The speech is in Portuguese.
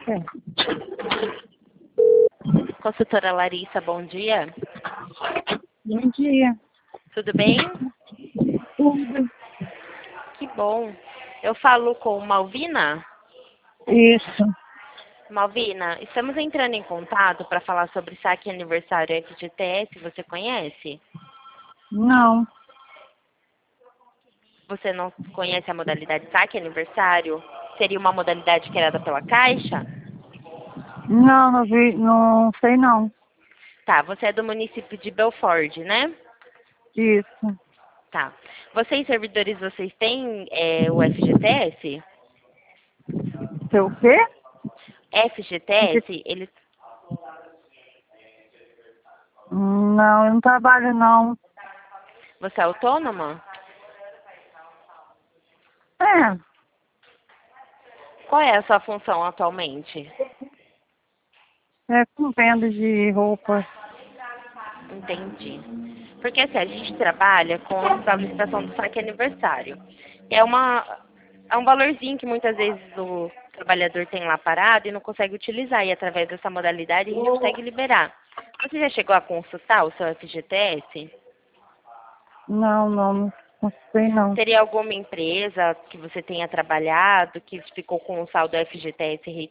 Consultora Larissa, bom dia. Bom dia. Tudo bem? Tudo. Que bom. Eu falo com Malvina. Isso. Malvina, estamos entrando em contato para falar sobre saque aniversário FGTS. Você conhece? Não. Você não conhece a modalidade saque aniversário? Seria uma modalidade criada pela Caixa? Não, não vi, não sei não. Tá, você é do município de Belford, né? Isso. Tá. Vocês, servidores, vocês têm o FGTS? Sei o quê? FGTS, ele... Não, eu não trabalho não. Você é autônoma? É, Qual é a sua função atualmente? com venda de roupas. Entendi. Porque assim, a gente trabalha com a solicitação do saque aniversário. É um valorzinho que muitas vezes o trabalhador tem lá parado e não consegue utilizar. E através dessa modalidade a gente consegue liberar. Você já chegou a consultar o seu FGTS? Não sei não. Teria alguma empresa que você tenha trabalhado que ficou com o saldo FGTS